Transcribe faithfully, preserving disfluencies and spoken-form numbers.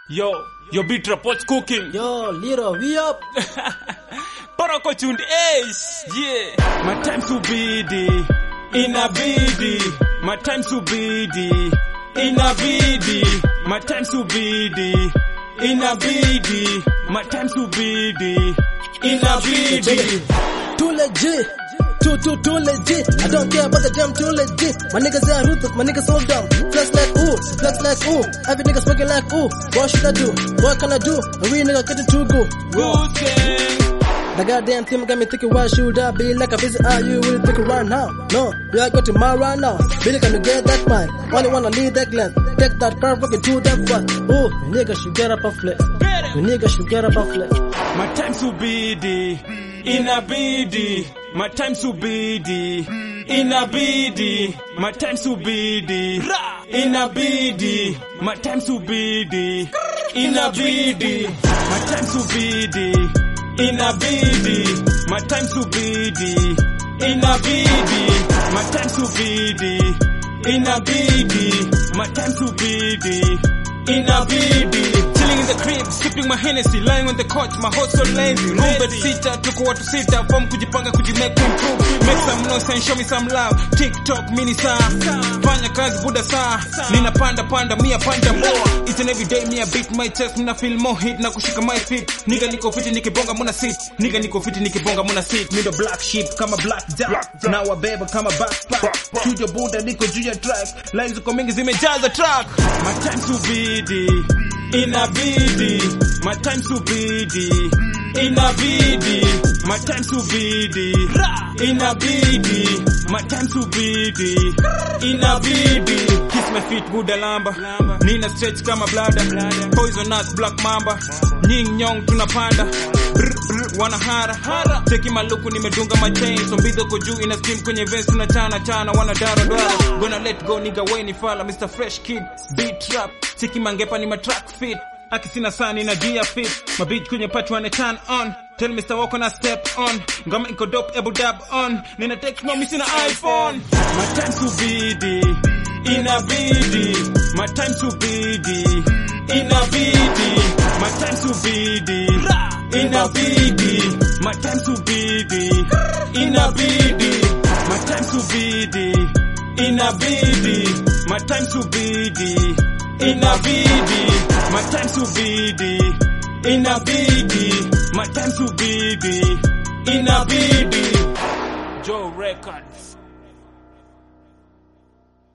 Yo, your beat reports cooking. Yo, Liro, we up. Parako tuned ace. Yeah. My time to be the in a bidi. My time to be the in a bidi. My time to be the in a bidi. My time to be the in a bidi. Too legit. Too, too, too legit. I don't care about the damn too legit. My niggas are ruthless, my niggas so dumb. Flex like ooh, flex like ooh. Every nigga smoking like ooh. What should I do? What can I do? A real nigga getting too good. The goddamn team got me thinking, why should I be like a busy? Are you really thinking right now? No, we are going to my right now. Really gonna get that mind. Only wanna leave that glance. Take that car, fucking do that fuck. Ooh, nigga should get up and flex. You nigga should get up and flex. My time to be the in a bidi. My time to be the in a bidi. My time to be the in a bidi. My time to be the in a bidi. My time to be the in a bidi. My time to be the in a bidi. My time to be the in a bidi. My time to be the in a bidi. Chilling in the crib, sipping my Hennessy, lying on the couch, my heart so lazy. Room bed sitter, tuko watu sita, form kujipanga kujimake improve. Make some noise and show me some love. TikTok mini saa, fanya kazi buda saa. Nina panda panda, mia panda more. Each and every day me a beat my chest, muna feel more hit na kushika my feet. Nigga niko fiti nikibonga muna sit. Nigga niko fiti nikibonga muna sit. Mido black sheep kama black jack. Na wabeba kama backpack. Studio buda niko juu ya track. Lines uko mingi zimejaza track. My time to be the in a bidi. My time to be the in a bidi. My time to be the in a bidi. My time to be the in a bidi. Kiss my feet buda lamba. Nina stretch kama blada. Poisonous black mamba. Nying nyong tunapanda. Brr brr wana hara. Cheki maluku nimedunga my chain. Sombido ko juu ina steam kwenye vest tunachana chana wana dara dara. Gonna let go nigga weni fala Mister Fresh Kid. Beat trap. Cheki mangepa ni ma track fit. Akisina sani na dia fit. My beat kwenye patch wane turn on. Tell Mister Walker na step on. Ngama iko dope ebu dab on. Nina text no missing an iPhone. My time to be the in a bidi. My time to be the in a bidi. My time to be the in a bidi. My time to be the in a bidi. My time to be the in a bidi. My time to be the in a bidi. My time to be the in a bidi. My time to be the in a bidi. Joe Record.